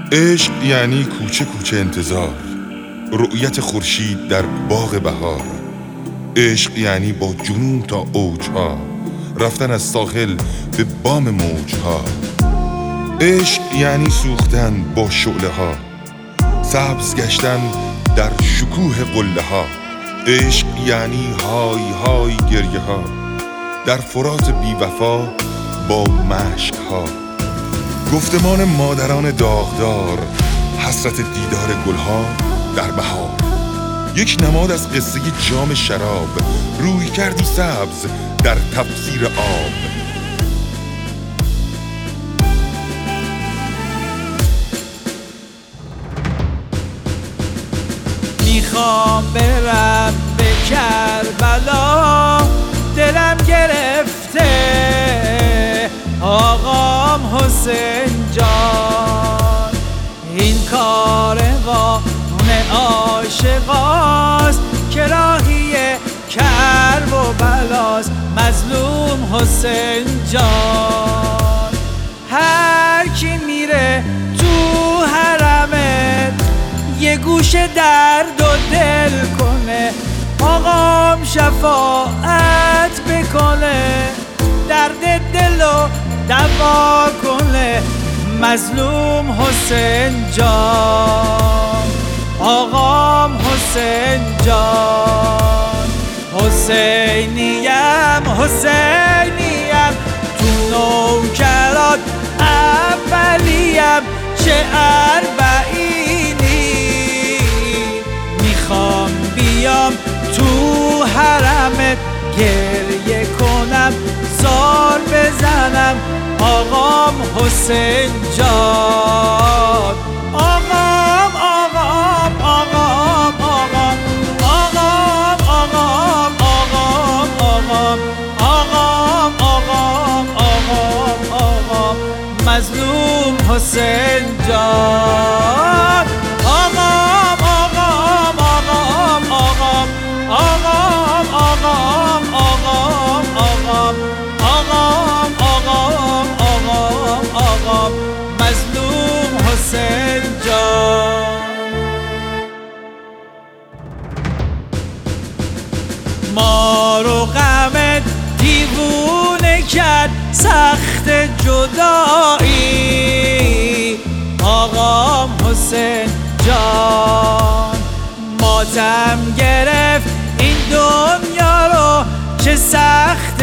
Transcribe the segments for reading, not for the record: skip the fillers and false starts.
عشق یعنی کوچه کوچه انتظار، رؤیت خورشید در باغ بهار. عشق یعنی با جنون تا اوجها، رفتن از ساحل به بام موجها. عشق یعنی سوختن با شعله ها، سبز گشتن در شکوه قله ها. عشق یعنی های های گریه ها، در فرات بی وفا با مشک ها. گفتمان مادران داغدار، حسرت دیدار گلها در بهار. یک نماد از قصه جام شراب، روی کردی سبز در تفسیر آب. میخوام برم به کربلا، دلم گرفته آقام حسین جان. این کاروان عاشقاست که راهی کرب و بلاست، مظلوم حسین جان. هر کی میره تو حرمت یه گوشه درد و دل کنه، آقام شفاعت بکنه، درد دلو دوا کنه، مظلوم حسین جان. آقام حسین جان. حسینیم حسینیم، تو نوکرات اولیم، چه اربعینی. میخوام بیام تو حرمت گریه کنم، زار بزنم، آقام حسین جان. آقام آقام آقام آقام آقام آقام آقام آقام آقام آقام آقام آقام، مظلوم حسین جان. آقام آقام آقام آقام آقام آقام آقام آقام آقام آقام آقام آقام، مظلوم حسین جان. ما رو غم دیوونه کرد سخت جدایی، آقام حسین جان. ماتم گرفت این دنیا رو چه سخت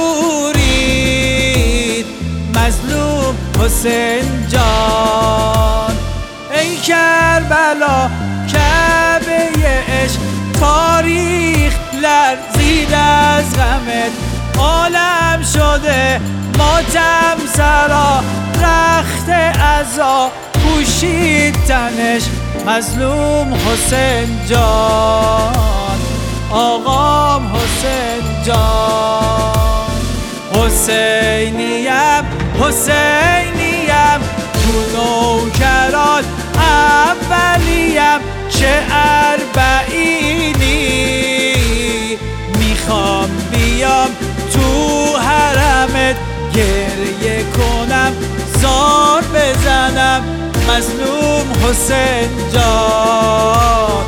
دورید، مظلوم حسین جان. ای کربلا کعبه عشق، تاریخ لرزید از غمت، عالم شده ماتم سرا، رخت عزا پوشید تنش، مظلوم حسین جان. آقام حسین جان. حسینیم حسینیم، تو نوکرات اولیم، چه اربعینی. میخوام بیام تو حرمت گریه کنم، زار بزنم، مظلوم حسین جان.